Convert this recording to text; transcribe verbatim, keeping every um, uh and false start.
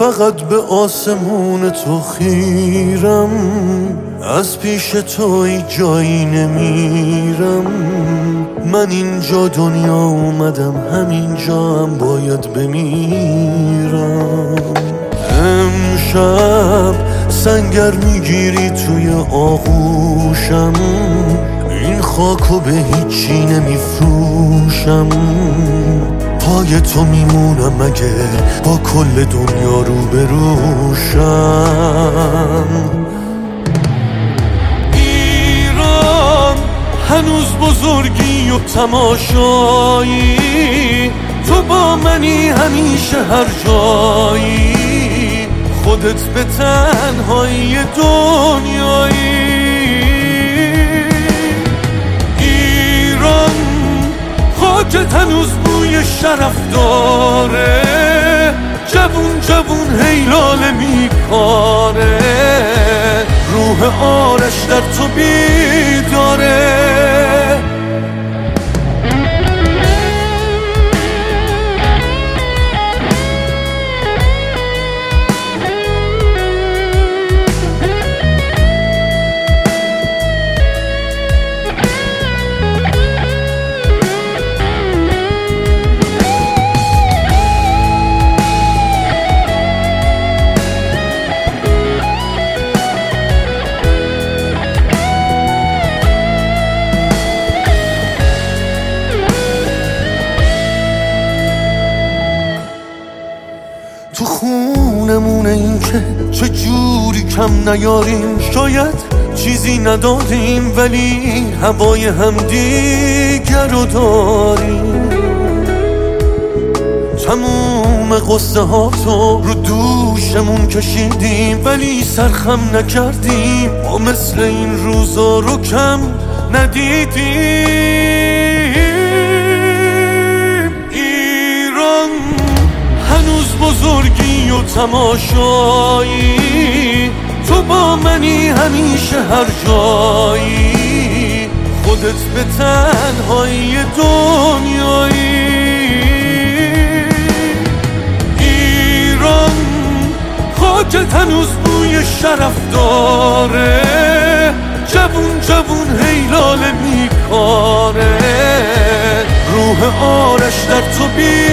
فقط به آسمون تو خیرم، از پیش تو ای جایی نمیرم. من اینجا دنیا اومدم، همینجا هم باید بمیرم. امشب سنگر میگیری توی آغوشم، این خاکو به هیچی نمیفروشم. پای تو میمونم اگه با کل دنیا رو بروشم. ایران هنوز بزرگی و تماشایی، تو با منی همیشه هر جایی. خودت به تنهایی دنیایی. ایران خاکت هنوز بوی شرف داره، جوون جوون هیلاله میکاره. روح آرش در تو بیداره. تو خونمونه این که چه جوری کم نیاریم. شاید چیزی نداریم ولی هوای همدیگر رو داریم. تموم قصه ها تو رو دوشمون کشیدیم ولی سرخم نکردیم. ما مثل این روزا رو کم ندیدیم. ایران هنوز بزرگی و تماشایی، تو با منی همیشه هر جایی. خودت به تنهایی دنیایی. ایران خاکت هنوز بوی شرف داره، جوون جوون هیلاله میکاره. روح آرش در تو بی